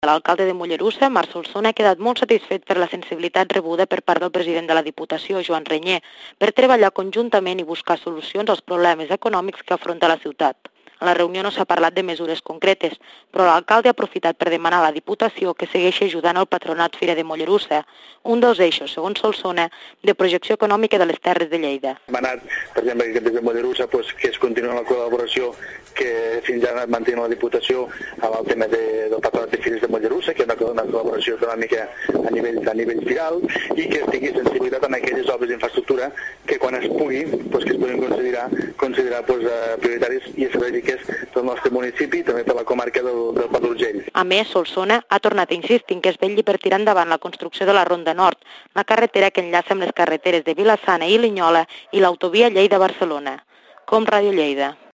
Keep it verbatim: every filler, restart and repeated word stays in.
L'alcalde de Mollerussa, Marc Solsona, ha quedat molt satisfet per la sensibilitat rebuda per part del president de la Diputació, Joan Renyer, per treballar conjuntament i buscar solucions als problemes econòmics que afronta la ciutat. A la reunió no s'ha parlat de mesures concretes, però l'alcalde ha aprofitat per demanar a la Diputació que segueixi ajudant el Patronat Fira de Mollerussa, un dels eixos, segons Solsona, de projecció econòmica de les Terres de Lleida. Hem anat, per exemple, des de Mollerussa, pues, que es continua la col·laboració que fins ara manté la Diputació amb el tema de, del Patronat de Fires de Mollerussa, que és una, una col·laboració econòmica a nivell, a nivell firal, i que es tingui sensibilitat en aquelles obres d'infraestructura que quan es pugui, pues, que es puguin considerar, considerar pues, prioritaris i estratègiques del nostre municipi i també per la comarca del, del Pla d'Urgell. A més, Solsona ha tornat a insistir en que es vetlli per tirar endavant la construcció de la Ronda Nord, la carretera que enllaça amb les carreteres de Vila-sana i Linyola i l'autovia Lleida-Barcelona. Com Ràdio Lleida.